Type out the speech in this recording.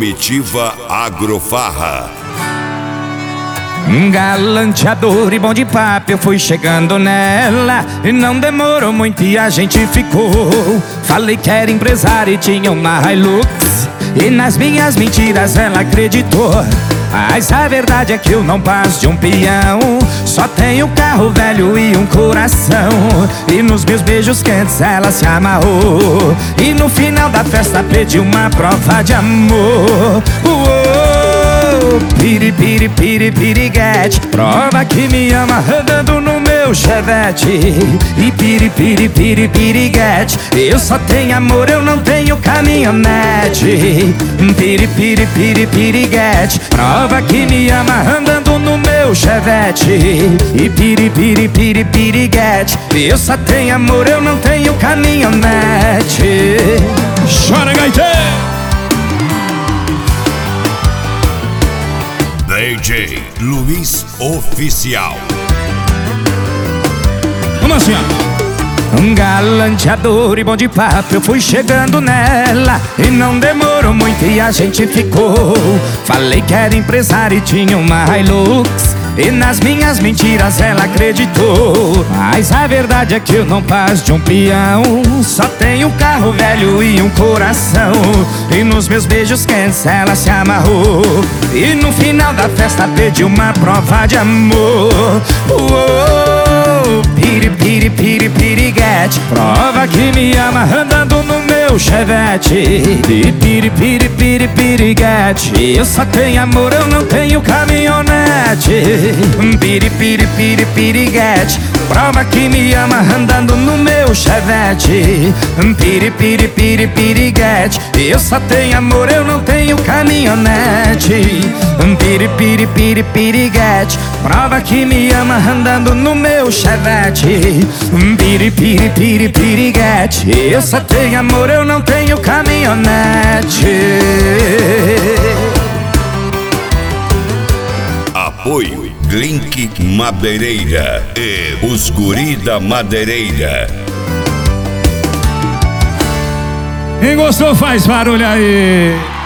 Comitiva Agrofarra. Galanteador e bom de papo, eu fui chegando nela e não demorou muito e a gente ficou. Falei que era empresária e tinha uma Hilux, e nas minhas mentiras ela acreditou. Mas a verdade é que eu não passo de um peão, só tenho carro velho e um coração. E nos meus beijos quentes ela se amarrou, e no final da festa pediu uma prova de amor. Piri, piri, piri, piriguete, prova que me ama andando no meu chevette. E piri, piri, piri, piriguete, eu só tenho amor, eu não tenho caminhonete. Piri, piri, piri, piriguete, prova que me ama andando no meu chevette. E piri, piri, piri, piriguete, eu só tenho amor, eu não tenho caminhonete. Chora, gaiteiro! DJ Luiz Oficial. Vamos assim, ó. Galanteador e bom de papo, eu fui chegando nela e não demorou muito e a gente ficou. Falei que era empresária e tinha uma Hilux, e nas minhas mentiras ela acreditou. Mas a verdade é que eu não passo de um peão, só tenho um carro velho e um coração. E nos meus beijos quentes ela se amarrou, e no final da festa pediu uma prova de amor. Piri, piri, piri, piriguete, prova que me ama andando no meu chevette. E piri, piri, piri, piriguete, eu só tenho amor, eu não tenho caminhonete. Piri, piri, piri, piriguete, prova que me ama andando no meu chevette. Piri, piri, piri, piriguete, eu só tenho amor, eu não tenho caminhonete. Piri, piri, piri, piriguete, prova que me ama andando no meu chevette. Piri, piri, piri, piriguete, eu só tenho amor, eu não tenho caminhonete. Apoio Link Madeireira e os Guri da Madeireira. Quem gostou faz barulho aí.